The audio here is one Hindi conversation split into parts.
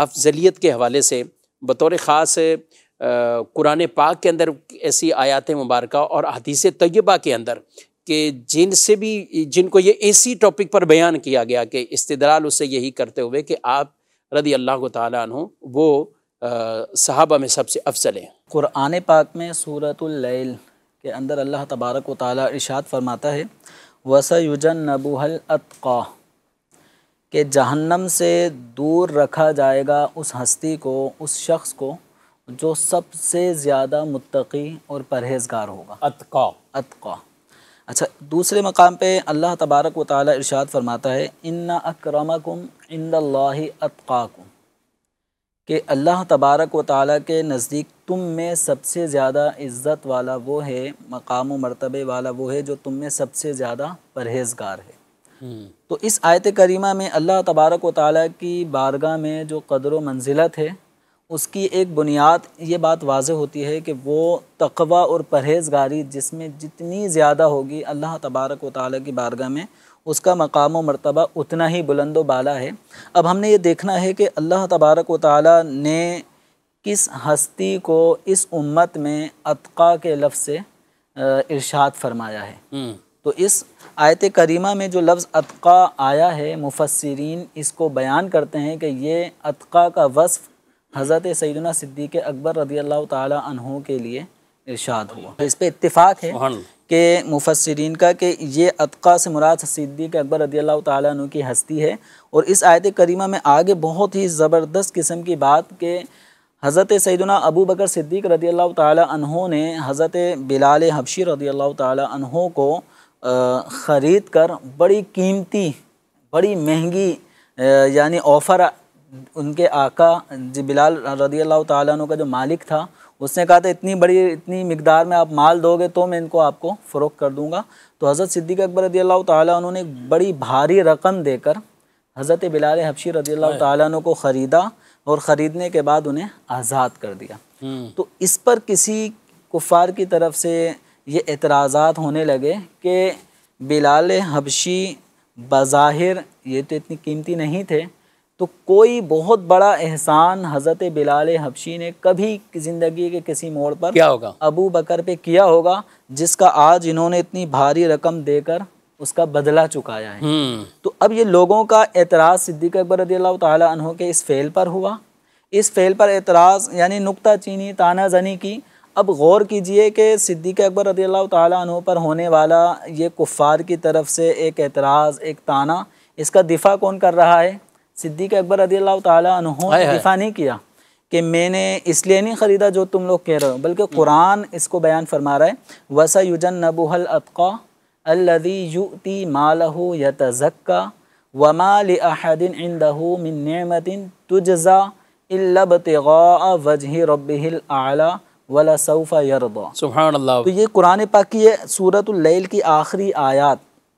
अफजलियत के हवाले से बतौर ख़ास कुरान पाक के अंदर ऐसी आयात मुबारक और हदीस तय्यबा के अंदर कि जिनसे भी जिनको ये इसी टॉपिक पर बयान किया गया कि इस्तिदलाल उससे यही करते हुए कि आप रदी अल्लाह तआला अन्हु वो सहाबा में सबसे अफजल हैं। कुरान पाक में सूरतुल लैल के अंदर अल्लाह तबारक व तआला इरशाद फरमाता है वसयुजन्नबुहल अत्क़ा, कि जहन्नम से दूर रखा जाएगा उस हस्ती को, उस शख्स को जो सबसे ज़्यादा मुत्तकी और परहेज़गार होगा। अत्क़ा, अत्क़ा। अच्छा, दूसरे मकाम पे अल्लाह तबारक व तआला इरशाद फरमाता है इन्ना अक्रमकुम इंदल्लाहि अत्क़ाकुम, कि अल्लाह तबारक व तआला के नज़दीक तुम में सबसे ज़्यादा इज़्ज़त वाला वो है, मकाम व मर्तबे वाला वो है जो तुम में सबसे ज़्यादा परहेज़गार है। तो इस आयत करीमा में अल्लाह तबारक व तआला की बारगाह में जो क़द्र व मंजिलत है उसकी एक बुनियाद ये बात वाज़ेह होती है कि वो तक़वा और परहेज़गारी जिसमें जितनी ज़्यादा होगी अल्लाह तबारक व तआला की बारगाह में उसका मकाम व मर्तबा उतना ही बुलंद व बाला है। अब हमने ये देखना है कि अल्लाह तबारक व तआला ने किस हस्ती को इस उम्मत में अत्क़ा के लफ्ज़ से इरशाद फरमाया है। तो इस आयत करीमा में जो लफ्ज़ अत्क़ा आया है, मुफस्सिरीन इसको बयान करते हैं कि ये अत्क़ा का वस्फ़ हज़रत सैयदना सिद्दीक़ अकबर रज़ियल्लाहु ताला अन्हु के लिए इरशाद हुआ। इस पे इत्तिफ़ाक़ है कि मुफस्सिरीन का कि ये अत्क़ा से मुराद सिद्दीक़ अकबर रज़ियल्लाहु ताला अन्हु की हस्ती है। और इस आयत करीमा में आगे बहुत ही ज़बरदस्त किस्म की बात कि हज़रत सैयदना अबू बकर सिद्दीक़ रज़ियल्लाहु ताला अन्हु ने हज़रत बिलाल हबशी रज़ियल्लाहु ताला अन्हु को ख़रीद कर बड़ी कीमती, बड़ी महंगी यानी ऑफ़र उनके आका बिलाल रज़ियल्लाहु ताला अन्हु का जो मालिक था उसने कहा था इतनी मिकदार में आप माल दोगे तो मैं इनको आपको फ़रोख्त कर दूंगा। तो हज़रत सिद्दीक़ अकबर रज़ियल्लाहु ताला अन्हु ने बड़ी भारी रकम देकर हज़रत बिलाल हबशी रज़ियल्लाहु ताला अन्हु को ख़रीदा और ख़रीदने के बाद उन्हें आज़ाद कर दिया। तो इस पर किसी कुफ़ार की तरफ से ये एतराज़ात होने लगे कि बिलाल हबशी बज़ाहिर ये तो इतनी कीमती नहीं थे, तो कोई बहुत बड़ा एहसान हज़रत बिलाल हबशी ने कभी ज़िंदगी के किसी मोड़ पर क्या होगा अबू बकर पे किया होगा जिसका आज इन्होंने इतनी भारी रकम देकर उसका बदला चुकाया है। तो अब ये लोगों का एतराज़ सिद्दीक़ अकबर रज़ियल्लाहु ताला अन्हु के इस फ़ेल पर हुआ। इस फ़ेल पर एतराज़ यानी नुक्ताचीनी, तानाज़नी की। अब गौर कीजिए कि सिद्दीक़ अकबर रज़ियल्लाहु ताला अन्हु पर होने वाला ये कुफ़ार की तरफ से एक एतराज़, एक ताना, इसका दिफ़ा कौन कर रहा है? सिद्दीक़ अकबर रज़ियल्लाहु ताला अन्हु ने दिफ़ा नहीं किया कि मैंने इसलिए नहीं ख़रीदा जो तुम लोग कह रहे हो, बल्कि कुरान इसको बयान फरमा रहा है वसयुजन्नबुहल अत्क़ा अल्लज़ी युअती मालहु यतज़क्का वमा लिअहदिन इंदहु मिन निअमतिन तुजज़ा इल्ला इब्तिग़ाअ वजहि रब्बिहिल आला वला सौफ़ा यरदा। सुभान अल्लाह। तो ये कुरान पाक की ये सूरतुल लैल की आखिरी आयत,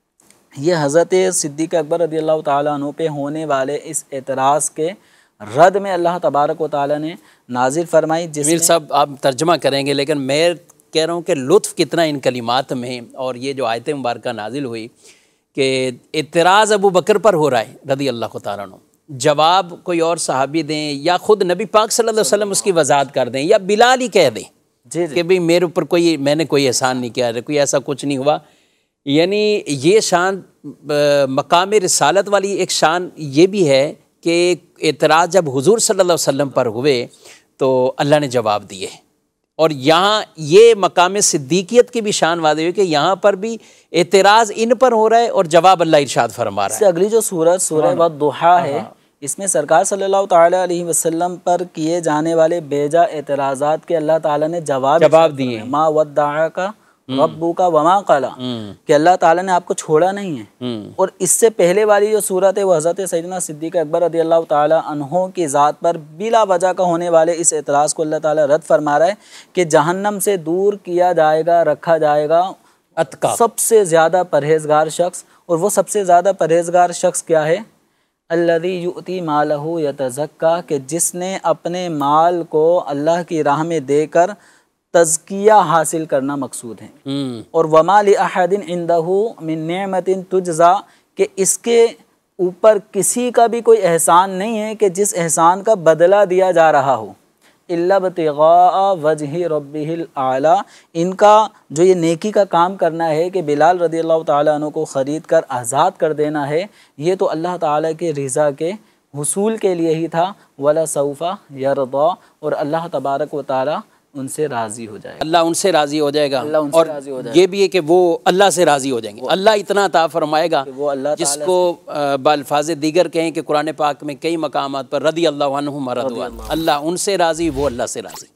ये हज़रत सिद्दीक़ अकबर रज़ियल्लाहु ताला अन्हु पे होने वाले इस एतराज़ के रद्द में अल्लाह तबारक व तआला ने नाजिल फरमाई। जमील साहब आप तर्जमा करेंगे, लेकिन मैं कह रहा हूँ कि लुत्फ़ कितना इन कलिमात में। और ये जो आयत मुबारक नाजिल हुई कि एतराज़ अबू बकर पर हो रहा है रज़ी अल्लाह ताला अन्हु, जवाब कोई और सहाबी दें या ख़ुद नबी पाक सल्लल्लाहु अलैहि वसल्लम उसकी वजाहत कर दें या बिलाल ही कह दें कि भाई मेरे ऊपर मैंने कोई एहसान नहीं किया, कोई ऐसा कुछ नहीं हुआ। यानी ये शान मकाम रिसालत वाली एक शान ये भी है कि एतराज़ जब हुज़ूर सल्लल्लाहु अलैहि वसल्लम पर हुए तो अल्लाह ने जवाब दिए। और यहाँ ये मकाम सिद्दीकियत की भी शान वादे हुई कि यहाँ पर भी एतराज़ इन पर हो रहा है और जवाब अल्लाह इरशाद फरमा रहा है। अगली जो सूरह वद्दुहा है इसमें सरकार सल्लल्लाहु ताला अलैहि वसल्लम पर किए जाने वाले बेजा एतराज़ात के अल्लाह ताला ने जवाब दिए। मा वद्दअका रब्बुका वमा क़ला, कि अल्लाह ताला ने आपको छोड़ा नहीं है। और इससे पहले वाली जो सूरत है वो हज़रत सैयदना सिद्दीक़ अकबर रज़ियल्लाहु ताला अन्हु की ज़ात पर बिला वजह का होने वाले इस एतराज़ को अल्लाह ताला रद्द फरमा रहा है कि जहन्नम से दूर किया जाएगा, रखा जाएगा अत्क़ा, सबसे ज़्यादा परहेज़गार शख्स। और वो सबसे ज़्यादा परहेज़गार शख्स क्या है? अल्लज़ी युअती मालहु यतज़क्का, कि जिसने अपने माल को अल्लाह की राह में देकर तज़किया हासिल करना मकसूद है। और वमा लिअहदिन इंदहु मिन निअमतिन तुजज़ा, कि इसके ऊपर किसी का भी कोई एहसान नहीं है कि जिस एहसान का बदला दिया जा रहा हो, इल्ला बतिगा वजहि रब्बिहिल आला। इनका जो ये नेकी का काम करना है कि बिलाल रदियल्लाहु ताला अन्हु को ख़रीद कर आज़ाद कर देना है, ये तो अल्लाह ताला के रिज़ा के हुसूल के लिए ही था। वला सौफ़ा यरदा, और अल्लाह तबारक व ताला उनसे राज़ी हो जाएगा, अल्लाह उनसे राज़ी हो जाएगा। अल्लाह उनसे और राज़ी हो जाएगा। ये भी है कि वो अल्लाह से राज़ी हो जाएंगे। अल्लाह इतना अता फरमाएगा वो अल्लाह जिसको बल्फाज दीगर कहें कि कुरान पाक में कई मकामात पर रदी अल्लाह अन्हुम व रदू अन्हु, अल्लाह उनसे राज़ी, वो अल्लाह से राज़ी।